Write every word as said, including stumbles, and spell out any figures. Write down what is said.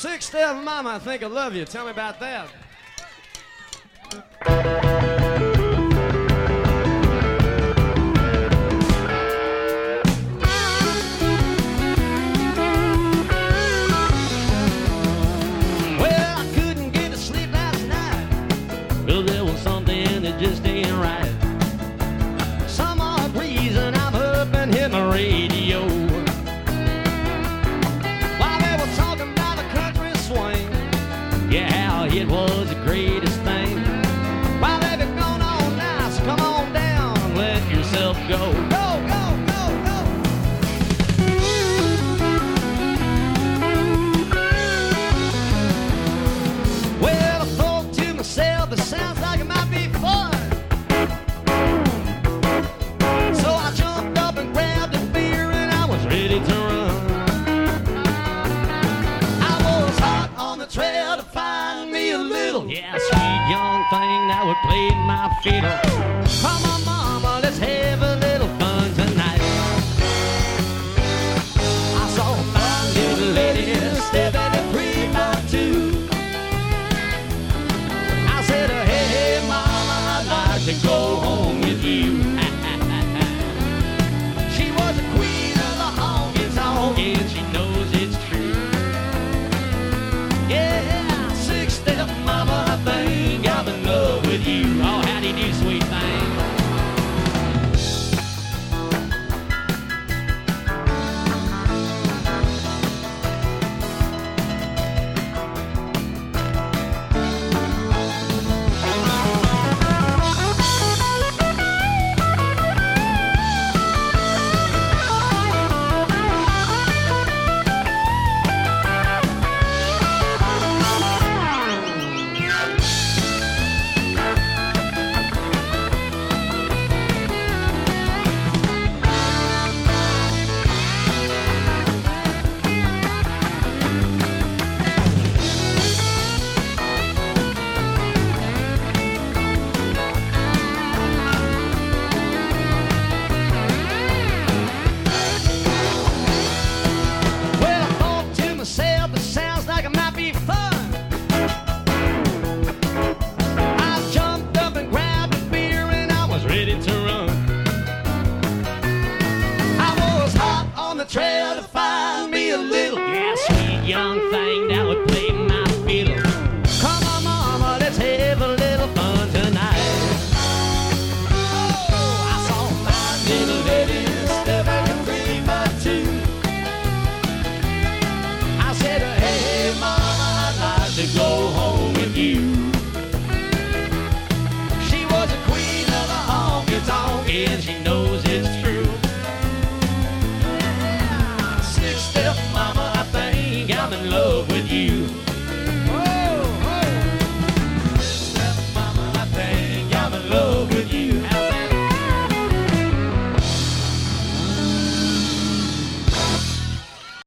Six Step Mama, I think I love you. Tell me about that. Well, I couldn't get to sleep last night. Well, there was something that just ain't right. Some odd reason I'm up and hit my radio. While they were talking about the country swing, yeah, how it was the greatest thing. While they've been going on now, so come on down and let yourself go. Go, go, go, go. Well, I thought to myself, it sounds like it might be fun. So I jumped up and grabbed a beer and I was ready to run. I was hot on the trail to find me a little, yeah, sweet young thing that would play my fiddle. Come on, mama, let's have a little fun tonight. I saw a fine little lady stepping to three by two. I said, hey, hey, mama, I'd like to go home with you. She was the queen of the honky tonk, and she knows it's true. Yeah, six step mama, I think I'm in love with you. Oh, how do you do,